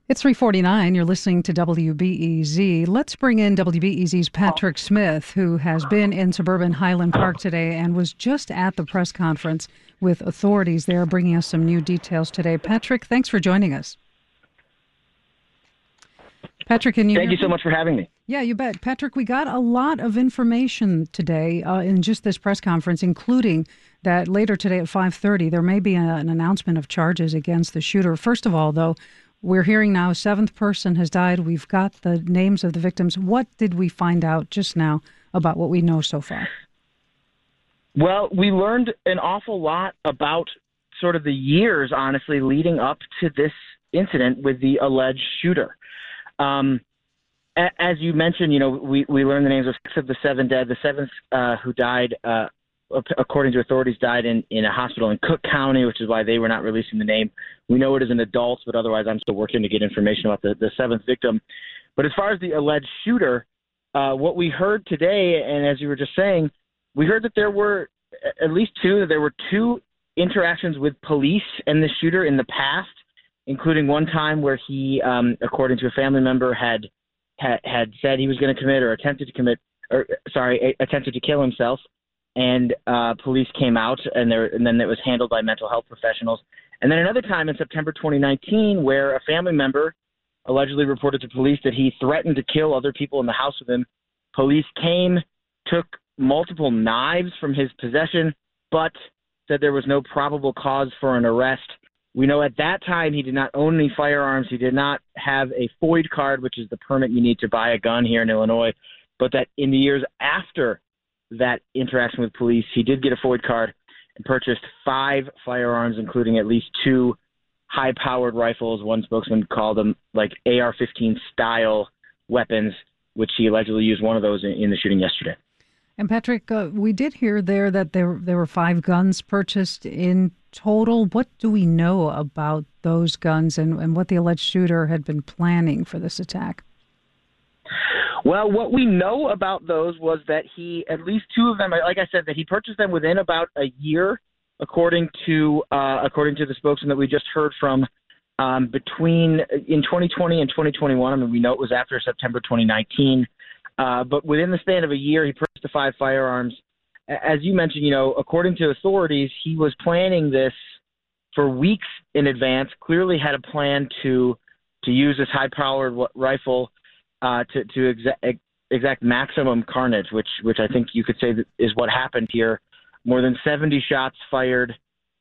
It's 3:49. You're listening to WBEZ. Let's bring in WBEZ's Patrick Smith, who has been in suburban Highland Park today and was just at the press conference with authorities there, bringing us some new details today. Patrick, thanks for joining us. Patrick, can you Thank you so much for having me. Yeah, you bet. Patrick, we got a lot of information today in just this press conference, including that later today at 5:30, there may be an announcement of charges against the shooter. First of all, though, we're hearing now a seventh person has died. We've got the names of the victims. What did we find out just now about what we know so far? Well, we learned an awful lot about sort of the years, honestly, leading up to this incident with the alleged shooter. As you mentioned, we learned the names of 6 of the 7 dead. The 7th who died, according to authorities, died in a hospital in Cook County, which is why they were not releasing the name. We know it is an adult, but otherwise I'm still working to get information about the 7th victim. But as far as the alleged shooter, what we heard today, and as you were just saying, we heard that there were at least two interactions with police and the shooter in the past, including one time where he, according to a family member, had said he was going to commit or attempted to kill himself. And police came out, and then it was handled by mental health professionals. And then another time in September 2019 where a family member allegedly reported to police that he threatened to kill other people in the house with him. Police came, took multiple knives from his possession, but said there was no probable cause for an arrest. We know at that time he did not own any firearms. He did not have a FOID card, which is the permit you need to buy a gun here in Illinois, but that in the years after that interaction with police, he did get a FOID card and purchased 5 firearms, including at least 2 high-powered rifles. One spokesman called them like AR-15 style weapons, which he allegedly used one of those in the shooting yesterday. And Patrick, we did hear there that there were 5 guns purchased in total. What do we know about those guns and what the alleged shooter had been planning for this attack? Well, what we know about those was that at least 2 of them, like I said, that he purchased them within about a year, according to the spokesman that we just heard from, in 2020 and 2021. I mean, we know it was after September 2019, but within the span of a year, he purchased the 5 firearms. As you mentioned, according to authorities, he was planning this for weeks in advance. Clearly, had a plan to use this high-powered rifle to exact maximum carnage, which I think you could say is what happened here. More than 70 shots fired,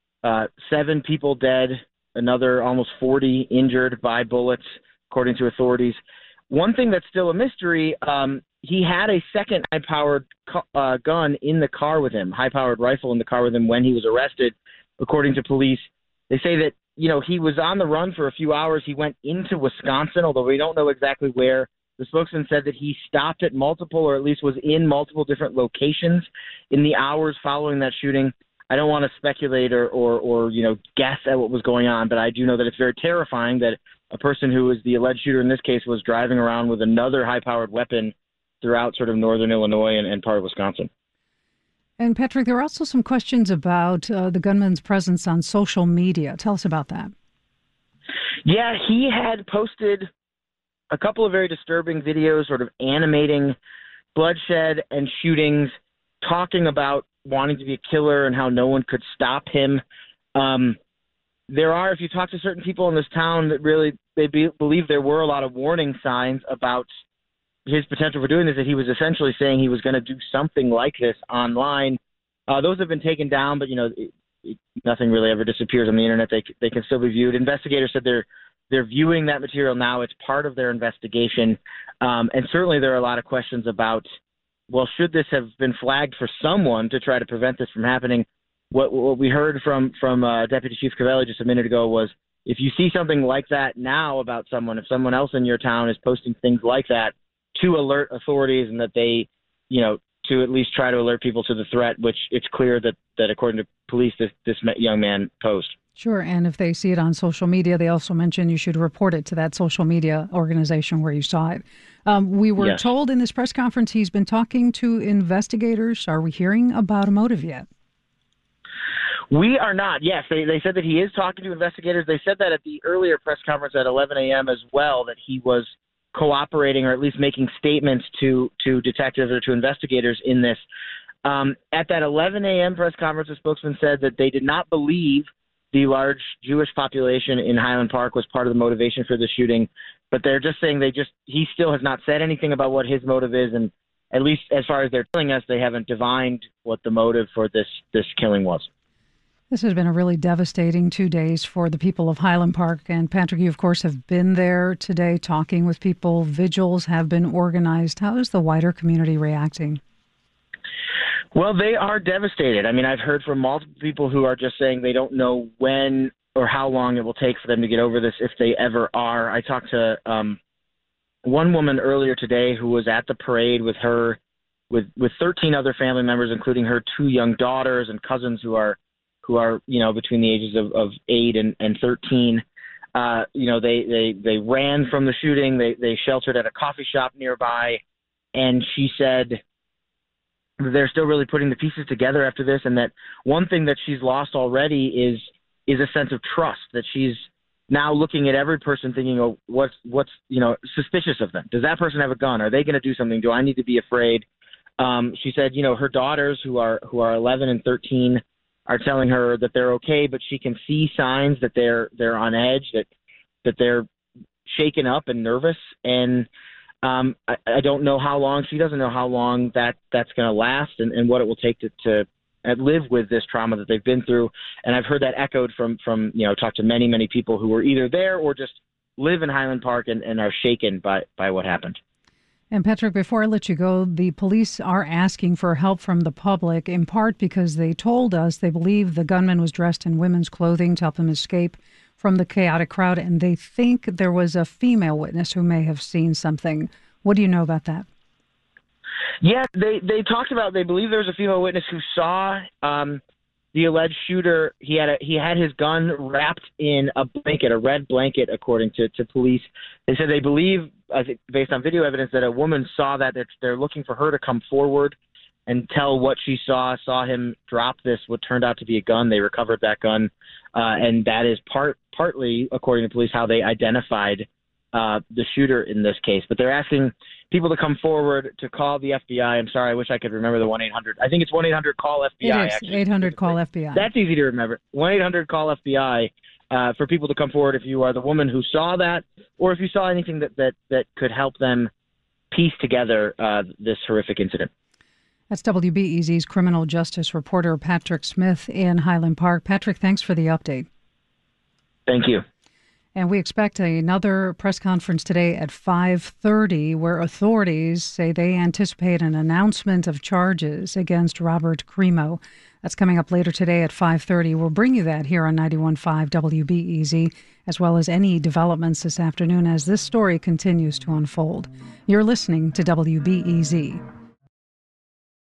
7 people dead, another almost 40 injured by bullets, according to authorities. One thing that's still a mystery, he had a second high-powered gun in the car with him, high-powered rifle in the car with him when he was arrested, according to police. They say that, he was on the run for a few hours. He went into Wisconsin, although we don't know exactly where. The spokesman said that he stopped at multiple, or at least was in multiple different locations in the hours following that shooting. I don't want to speculate or guess at what was going on, but I do know that it's very terrifying that a person who was the alleged shooter in this case was driving around with another high-powered weapon throughout sort of northern Illinois and part of Wisconsin. And Patrick, there are also some questions about the gunman's presence on social media. Tell us about that. Yeah, he had posted a couple of very disturbing videos sort of animating bloodshed and shootings, talking about wanting to be a killer and how no one could stop him. If you talk to certain people in this town, that really believe there were a lot of warning signs about his potential for doing this, that he was essentially saying he was going to do something like this online. Those have been taken down, but, nothing really ever disappears on the internet. They can still be viewed. Investigators said they're viewing that material now. It's part of their investigation. And certainly there are a lot of questions about, well, should this have been flagged for someone to try to prevent this from happening? What we heard from Deputy Chief Cavelli just a minute ago was, if you see something like that now about someone, if someone else in your town is posting things like that, to alert authorities and that they, to at least try to alert people to the threat, which it's clear that according to police, this young man posed. Sure, and if they see it on social media, they also mention you should report it to that social media organization where you saw it. We were told in this press conference he's been talking to investigators. Are we hearing about a motive yet? We are not. Yes, they said that he is talking to investigators. They said that at the earlier press conference at 11 a.m. as well, that he was cooperating or at least making statements to detectives or to investigators in this. At that 11 a.m. press conference, the spokesman said that they did not believe the large Jewish population in Highland Park was part of the motivation for the shooting, but they're just saying he still has not said anything about what his motive is, and at least as far as they're telling us, they haven't divined what the motive for this killing was. This has been a really devastating 2 days for the people of Highland Park. And Patrick, you, of course, have been there today talking with people. Vigils have been organized. How is the wider community reacting? Well, they are devastated. I mean, I've heard from multiple people who are just saying they don't know when or how long it will take for them to get over this, if they ever are. I talked to one woman earlier today who was at the parade with 13 other family members, including her 2 young daughters and cousins who are between the ages of 8 and 13. They ran from the shooting. They sheltered at a coffee shop nearby, and she said they're still really putting the pieces together after this, and that one thing that she's lost already is a sense of trust, that she's now looking at every person thinking, oh, what's suspicious of them? Does that person have a gun? Are they going to do something? Do I need to be afraid? She said, her daughters who are 11 and 13 are telling her that they're okay, but she can see signs that they're on edge, that they're shaken up and nervous. And I don't know how long. She doesn't know how long that's going to last and what it will take to live with this trauma that they've been through. And I've heard that echoed from talk to many, many people who were either there or just live in Highland Park and are shaken by what happened. And Patrick, before I let you go, the police are asking for help from the public, in part because they told us they believe the gunman was dressed in women's clothing to help them escape from the chaotic crowd, and they think there was a female witness who may have seen something. What do you know about that? Yeah, they talked about, they believe there was a female witness who saw the alleged shooter. He had his gun wrapped in a blanket, a red blanket, according to police. They said they believe, I think, based on video evidence, that a woman saw that. They're looking for her to come forward and tell what she saw him drop what turned out to be a gun. They recovered that gun, and that is partly, according to police, how they identified the shooter in this case. But they're asking people to come forward to call the FBI. I'm sorry, I wish I could remember the 1-800. I think it's 1-800-CALL-FBI. It is, 800-CALL-FBI. That's easy to remember. 1-800-CALL-FBI for people to come forward if you are the woman who saw that, or if you saw anything that could help them piece together this horrific incident. That's WBEZ's criminal justice reporter Patrick Smith in Highland Park. Patrick, thanks for the update. Thank you. And we expect another press conference today at 5:30 where authorities say they anticipate an announcement of charges against Robert Crimo. That's coming up later today at 5:30. We'll bring you that here on 91.5 WBEZ, as well as any developments this afternoon as this story continues to unfold. You're listening to WBEZ.